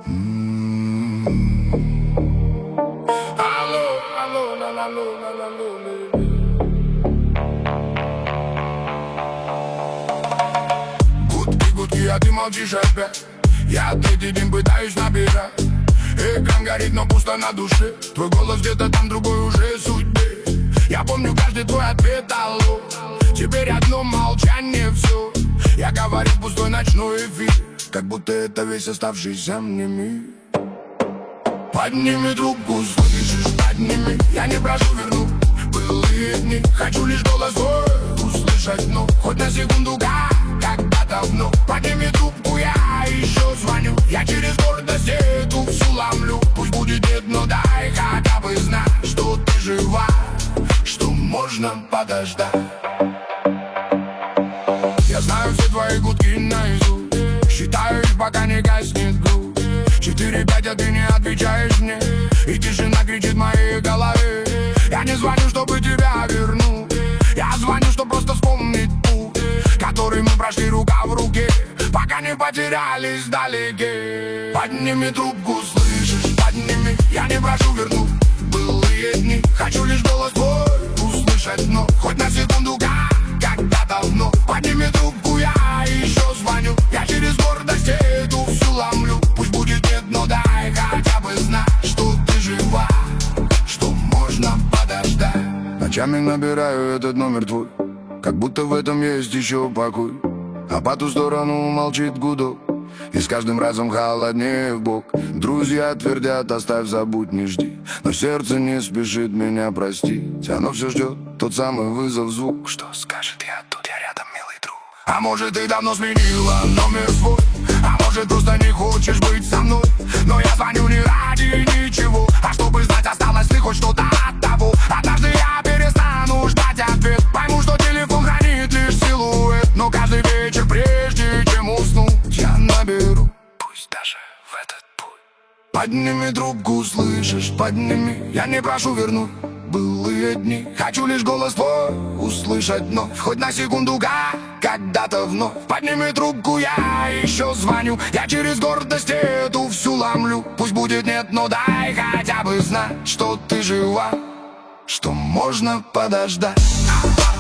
Алло, алло, алло, алло. Гудки, а ты молчишь опять. Я третий день пытаюсь набирать. Экран горит, но пусто на душе. Твой голос где-то там, другой уже судьбе. Я помню каждый твой ответ, алло. Теперь одно молчание, все. Я говорю в пустой ночной эфир, как будто это весь оставшийся мне мир. Подними трубку, слышишь, подними. Я не прошу вернуть былые дни. Хочу лишь голос твой услышать, но хоть на секунду, как давно. Подними трубку, я еще звоню. Я через гордость эту всю ломлю. Пусть будет нет, но дай хотя бы знать, что ты жива, что можно подождать. Я знаю все твои гудки наизусть, считаю их, пока не гаснет грудь. 4-5, а ты не отвечаешь мне, и тишина кричит в моей голове. Я не звоню, чтобы тебя вернуть, я звоню, чтобы просто вспомнить путь, который мы прошли рука в руке, пока не потерялись вдалеке. Подними трубку, слышишь, подними. Я не прошу вернуть былые дни. Хочу лишь голос твой услышать, но хоть на секунду, когда давно. Подними трубку, я еще звоню. Я через гордость эту всю ломлю. Пусть будет нет, но дай хотя бы знать, что ты жива, что можно подождать. Ночами набираю этот номер твой, как будто в этом есть еще покой. А по ту сторону молчит гудок, и с каждым разом холоднее в бок. Друзья твердят: оставь, забудь, не жди. Но сердце не спешит меня простить. Оно все ждет тот самый вызов, звук. Что скажет я тут, я рядом, милый друг. А может, ты давно сменила номер свой, а может, просто не хочешь быть со мной. Но я звоню не ради ничего, а чтобы знать, осталось ли хоть что-то от того. Однажды я перестану ждать ответ, пойму, что телефон хранит лишь силуэт. Но каждый вечер, прежде чем уснуть, я наберу, пусть даже в этот путь. Подними трубку, слышишь, подними. Я не прошу вернуть былые дни. Хочу лишь голос твой услышать вновь, хоть на секунду, когда-то вновь. Подними трубку, я еще звоню. Я через гордость эту всю ломлю. Пусть будет нет, но дай хотя бы знать, что ты жива, что можно подождать.